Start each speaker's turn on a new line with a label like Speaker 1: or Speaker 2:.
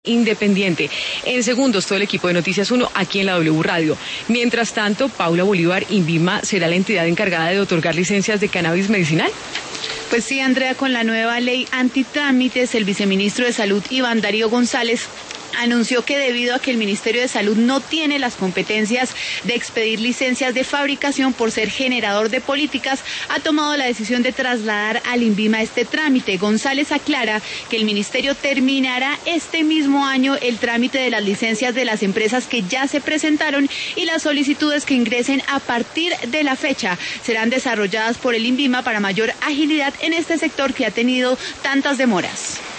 Speaker 1: independiente. En segundos, todo el equipo de Noticias 1 aquí en la W Radio. Mientras tanto, Paula Bolívar, INVIMA será la entidad encargada de otorgar licencias de cannabis medicinal.
Speaker 2: Pues sí, Andrea, con la nueva ley antitrámites, el viceministro de Salud, Iván Darío González, anunció que debido a que el Ministerio de Salud no tiene las competencias de expedir licencias de fabricación por ser generador de políticas, ha tomado la decisión de trasladar al INVIMA este trámite. González aclara que el Ministerio terminará este mismo año el trámite de las licencias de las empresas que ya se presentaron y las solicitudes que ingresen a partir de la fecha serán desarrolladas por el INVIMA para mayor agilidad en este sector que ha tenido tantas demoras.